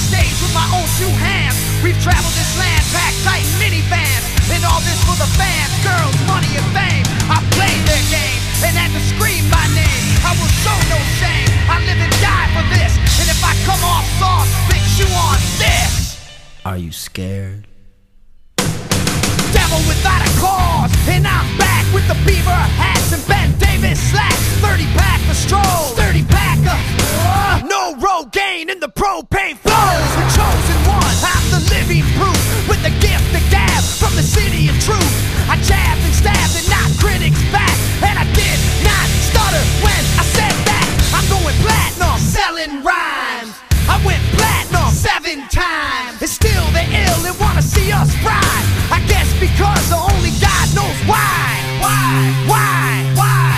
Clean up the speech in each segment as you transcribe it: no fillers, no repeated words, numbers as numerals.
stage with my own two hands. We've traveled this land, packed tight in minivans. And all this for the fans, girls, money and fame. I played their game and had to scream my name. I will show no shame, I live and die for this. And if I come off soft, bitch, you on this. Are you scared? Devil without a cause, and I'm back with the beaver hats and Ben Davis slacks. 30-pack of stroll, 30-pack of no Rogaine in the propane flows. The chosen one, I'm the living proof, with the gift of gab from the city of truth. I jabbed and stabbed and knocked critics back, and I did not stutter when I said that. I'm going platinum, selling rhymes. I went platinum 7 times. And still they're ill and wanna see us ride. I guess because only God knows why. Why?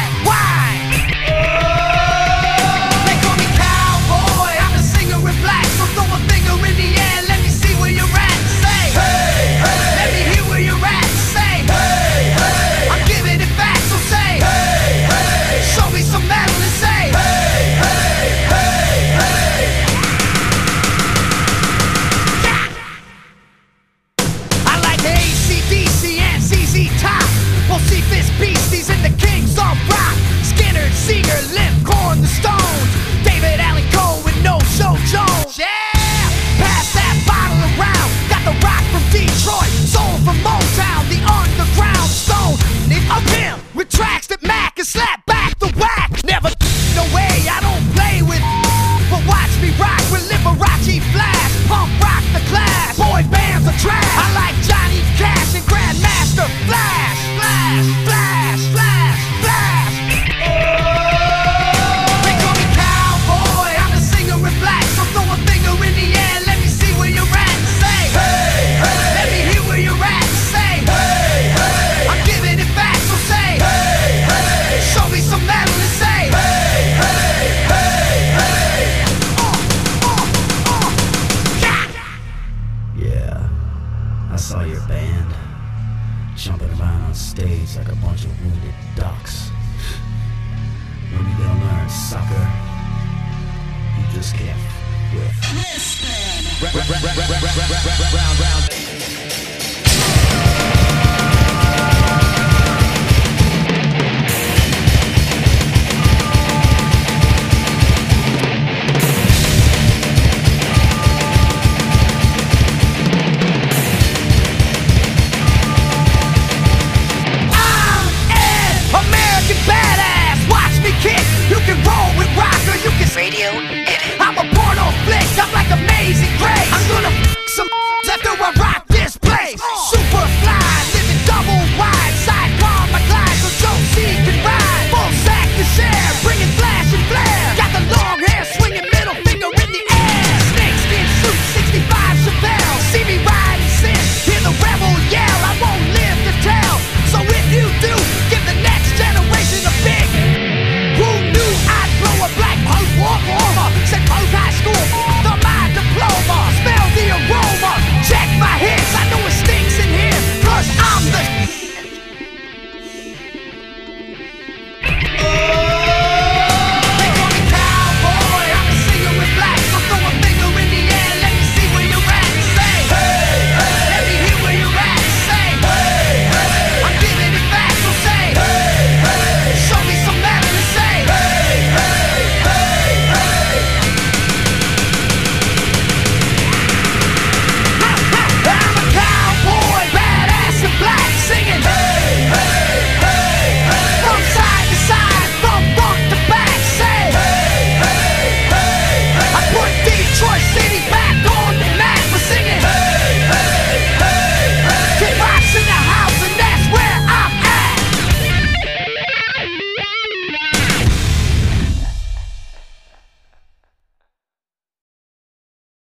They call me cowboy, I'm a singer in black. So throw a finger in the air, let me see where you're at. Say, hey, hey. Let me hear where you're at. Say, hey, hey. I'm giving it back, so say, hey, hey. Show me some metal and say, hey, hey, hey, hey. I like AC/DC and ZZ Top. We'll see Fist Beasties and the Kings of Rock. Skinner, Seeger, Limp, Corn, the Stones. David Allen Coe and No Show Jones. Yeah! Pass that bottle around. Got the rock from Detroit, soul from Motown, the underground stone. Of him with tracks that Mac and slap back the whack. Never no way, I don't play with. But watch me rock with Liberace Flash. Punk rock the class. Boy bands are trash. I like Johnny Cash and Grandmaster Flash. Flash. They call me cowboy, I'm a singer in black. So throw a finger in the air, let me see where you're at. Say, hey, hey. Let me hear where you're at. Say, hey, hey. I'm giving it back, so say, hey, hey. Show me some metal and say, hey, hey, hey, hey. Yeah, I saw your band jumping around on stage like a bunch of wounded ducks. Maybe they'll learn soccer. You just can't quit. Listen. Round.